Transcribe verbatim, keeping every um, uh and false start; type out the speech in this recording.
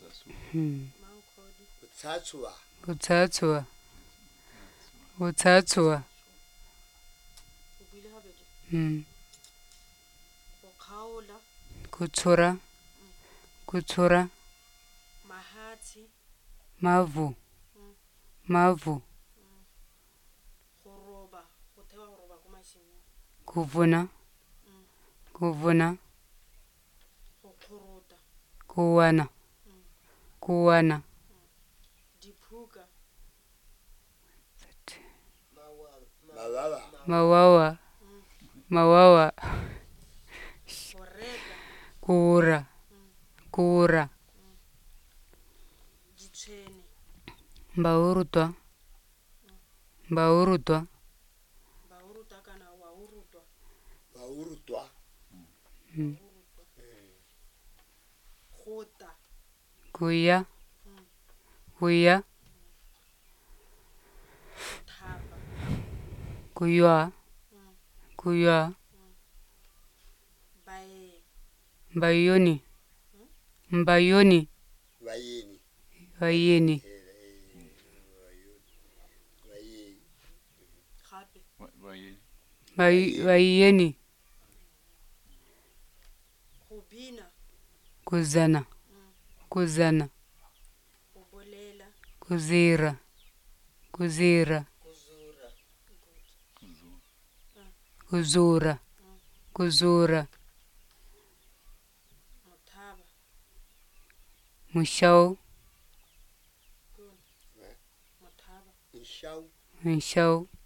Hmm. Utsatswa. Utsatswa. Utsatswa. Hmm. Kutsura. Kutsura. Mavu. Mavu. Kuvuna. Kuvuna. Kuwana. Kuwana. Mawawa. Mawawa. Mawawa. Kura. Kura. Mbaurutwa. Mbaurutwa. Waurutwa. Hmm. Kuya. Kuya. Kuywa. Kuywa. Mbayoni. Mbayoni. Vayeni. Vayeni. Vayeni. Kuzana. Kuzana. Kuzira. Kuzira. Kuzura. Kuzura. Mushau. Mushau. Mushau.